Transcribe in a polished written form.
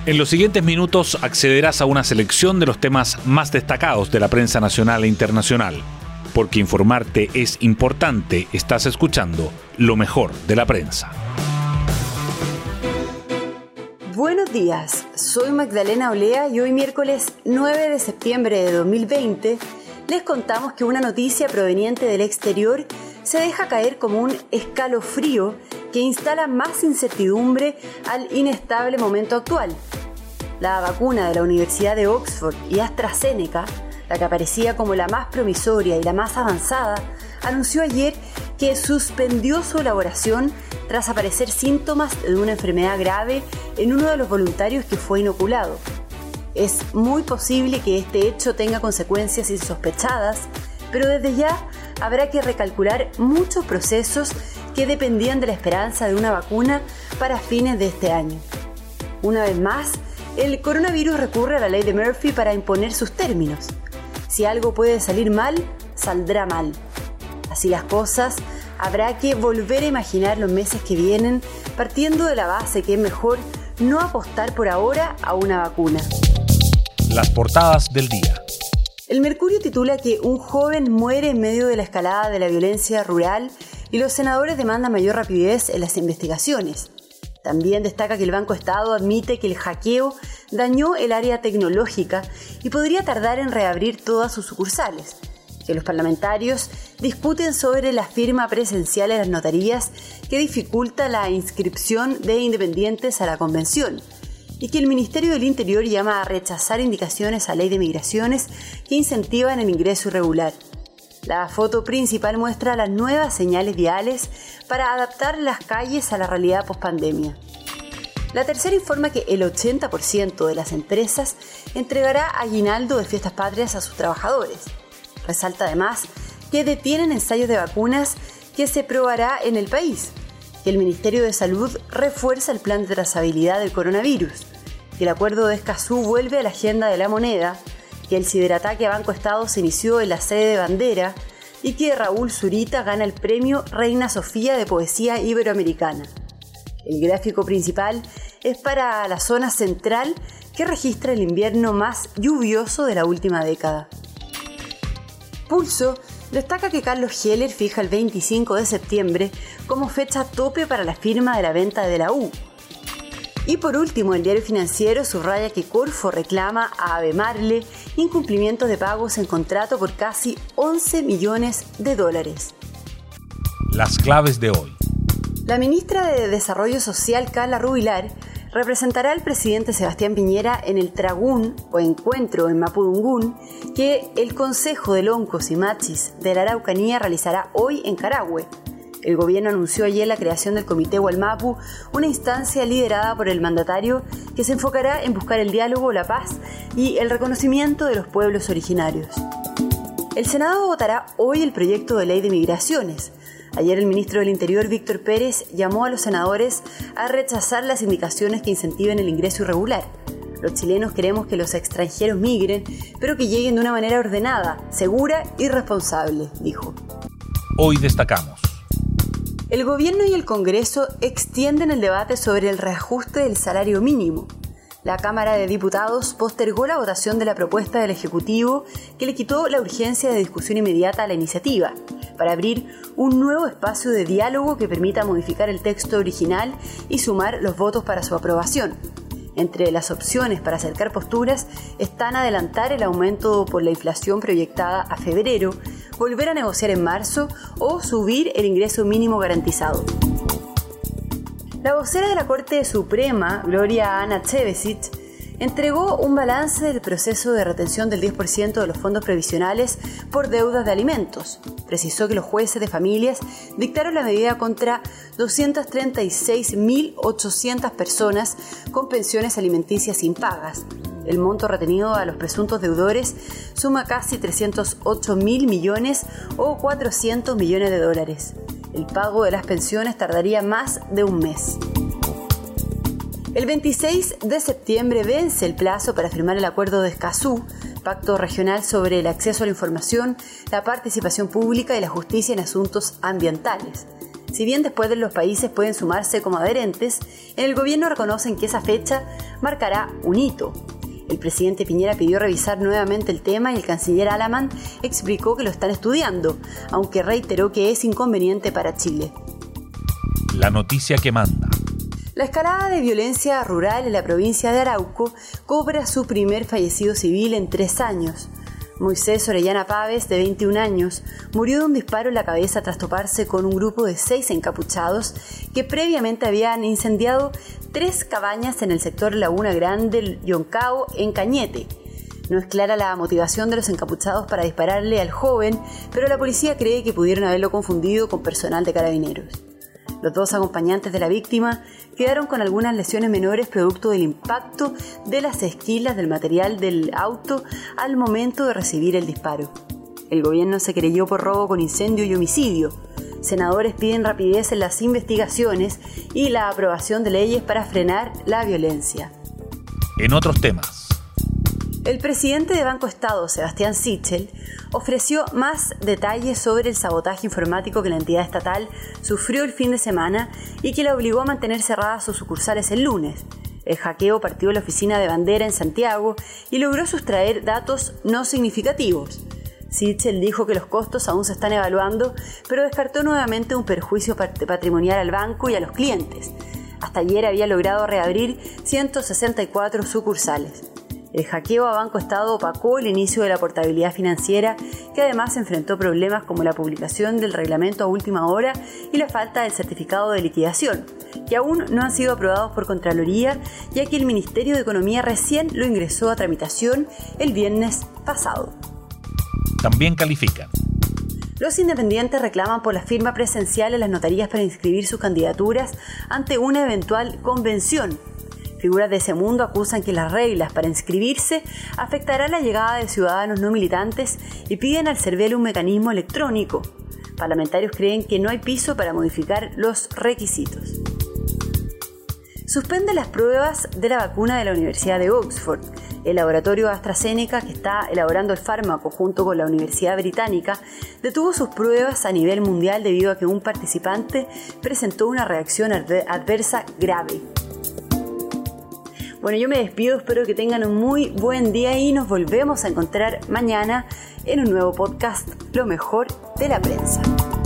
En los siguientes minutos accederás a una selección de los temas más destacados de la prensa nacional e internacional. Porque informarte es importante, estás escuchando lo mejor de la prensa. Buenos días, soy Magdalena Olea y hoy miércoles 9 de septiembre de 2020 les contamos que una noticia proveniente del exterior se deja caer como un escalofrío que instala más incertidumbre al inestable momento actual. La vacuna de la Universidad de Oxford y AstraZeneca, la que aparecía como la más promisoria y la más avanzada, anunció ayer que suspendió su elaboración tras aparecer síntomas de una enfermedad grave en uno de los voluntarios que fue inoculado. Es muy posible que este hecho tenga consecuencias insospechadas, pero desde ya habrá que recalcular muchos procesos que dependían de la esperanza de una vacuna para fines de este año. Una vez más, el coronavirus recurre a la ley de Murphy para imponer sus términos. Si algo puede salir mal, saldrá mal. Así las cosas, habrá que volver a imaginar los meses que vienen, partiendo de la base que es mejor no apostar por ahora a una vacuna. Las portadas del día. El Mercurio titula que un joven muere en medio de la escalada de la violencia rural y los senadores demandan mayor rapidez en las investigaciones. También destaca que el Banco Estado admite que el hackeo dañó el área tecnológica y podría tardar en reabrir todas sus sucursales. Que los parlamentarios discuten sobre la firma presencial en las notarías que dificulta la inscripción de independientes a la convención. Y que el Ministerio del Interior llama a rechazar indicaciones a ley de migraciones que incentivan el ingreso irregular. La foto principal muestra las nuevas señales viales para adaptar las calles a la realidad pospandemia. La Tercera informa que el 80% de las empresas entregará aguinaldo de fiestas patrias a sus trabajadores. Resalta además que detienen ensayos de vacunas que se probará en el país, que el Ministerio de Salud refuerza el plan de trazabilidad del coronavirus, que el acuerdo de Escazú vuelve a la agenda de la moneda, que el ciberataque a Banco Estado se inició en la sede de Bandera y que Raúl Zurita gana el premio Reina Sofía de Poesía Iberoamericana. El gráfico principal es para la zona central que registra el invierno más lluvioso de la última década. Pulso destaca que Carlos Heller fija el 25 de septiembre como fecha tope para la firma de la venta de la U. Y por último, el Diario Financiero subraya que Corfo reclama a Ave Marle incumplimientos de pagos en contrato por casi 11 millones de dólares. Las claves de hoy. La ministra de Desarrollo Social, Carla Rubilar, representará al presidente Sebastián Piñera en el Tragún o encuentro en Mapudungún que el Consejo de Loncos y Machis de la Araucanía realizará hoy en Carahue. El gobierno anunció ayer la creación del Comité Hualmapu, una instancia liderada por el mandatario que se enfocará en buscar el diálogo, la paz y el reconocimiento de los pueblos originarios. El Senado votará hoy el proyecto de ley de migraciones. Ayer el ministro del Interior, Víctor Pérez, llamó a los senadores a rechazar las indicaciones que incentiven el ingreso irregular. Los chilenos queremos que los extranjeros migren, pero que lleguen de una manera ordenada, segura y responsable, dijo. Hoy destacamos. El gobierno y el Congreso extienden el debate sobre el reajuste del salario mínimo. La Cámara de Diputados postergó la votación de la propuesta del Ejecutivo que le quitó la urgencia de discusión inmediata a la iniciativa, para abrir un nuevo espacio de diálogo que permita modificar el texto original y sumar los votos para su aprobación. Entre las opciones para acercar posturas están adelantar el aumento por la inflación proyectada a febrero, volver a negociar en marzo o subir el ingreso mínimo garantizado. La vocera de la Corte Suprema, Gloria Ana Chevesic, entregó un balance del proceso de retención del 10% de los fondos previsionales por deudas de alimentos. Precisó que los jueces de familias dictaron la medida contra 236.800 personas con pensiones alimenticias impagas. El monto retenido a los presuntos deudores suma casi 308.000 millones o 400 millones de dólares. El pago de las pensiones tardaría más de un mes. El 26 de septiembre vence el plazo para firmar el acuerdo de Escazú, pacto regional sobre el acceso a la información, la participación pública y la justicia en asuntos ambientales. Si bien después de los países pueden sumarse como adherentes, en el gobierno reconocen que esa fecha marcará un hito. El presidente Piñera pidió revisar nuevamente el tema y el canciller Alamán explicó que lo están estudiando, aunque reiteró que es inconveniente para Chile. La noticia que manda. La escalada de violencia rural en la provincia de Arauco cobra su primer fallecido civil en 3 años. Moisés Orellana Páez, de 21 años, murió de un disparo en la cabeza tras toparse con un grupo de 6 encapuchados que previamente habían incendiado 3 cabañas en el sector Laguna Grande, Yoncao, en Cañete. No es clara la motivación de los encapuchados para dispararle al joven, pero la policía cree que pudieron haberlo confundido con personal de Carabineros. Los 2 acompañantes de la víctima quedaron con algunas lesiones menores producto del impacto de las esquilas del material del auto al momento de recibir el disparo. El gobierno se querelló por robo con incendio y homicidio. Senadores piden rapidez en las investigaciones y la aprobación de leyes para frenar la violencia. En otros temas. El presidente de Banco Estado, Sebastián Sichel, ofreció más detalles sobre el sabotaje informático que la entidad estatal sufrió el fin de semana y que la obligó a mantener cerradas sus sucursales el lunes. El hackeo partió de la oficina de Bandera en Santiago y logró sustraer datos no significativos. Sichel dijo que los costos aún se están evaluando, pero descartó nuevamente un perjuicio patrimonial al banco y a los clientes. Hasta ayer había logrado reabrir 164 sucursales. El hackeo a Banco Estado opacó el inicio de la portabilidad financiera, que además enfrentó problemas como la publicación del reglamento a última hora y la falta del certificado de liquidación, que aún no han sido aprobados por Contraloría, ya que el Ministerio de Economía recién lo ingresó a tramitación el viernes pasado. También califican. Los independientes reclaman por la firma presencial en las notarías para inscribir sus candidaturas ante una eventual convención. Figuras de ese mundo acusan que las reglas para inscribirse afectarán la llegada de ciudadanos no militantes y piden al CERVEL un mecanismo electrónico. Parlamentarios creen que no hay piso para modificar los requisitos. Suspende las pruebas de la vacuna de la Universidad de Oxford. El laboratorio AstraZeneca, que está elaborando el fármaco junto con la Universidad Británica, detuvo sus pruebas a nivel mundial debido a que un participante presentó una reacción adversa grave. Bueno, yo me despido, espero que tengan un muy buen día y nos volvemos a encontrar mañana en un nuevo podcast, Lo mejor de la prensa.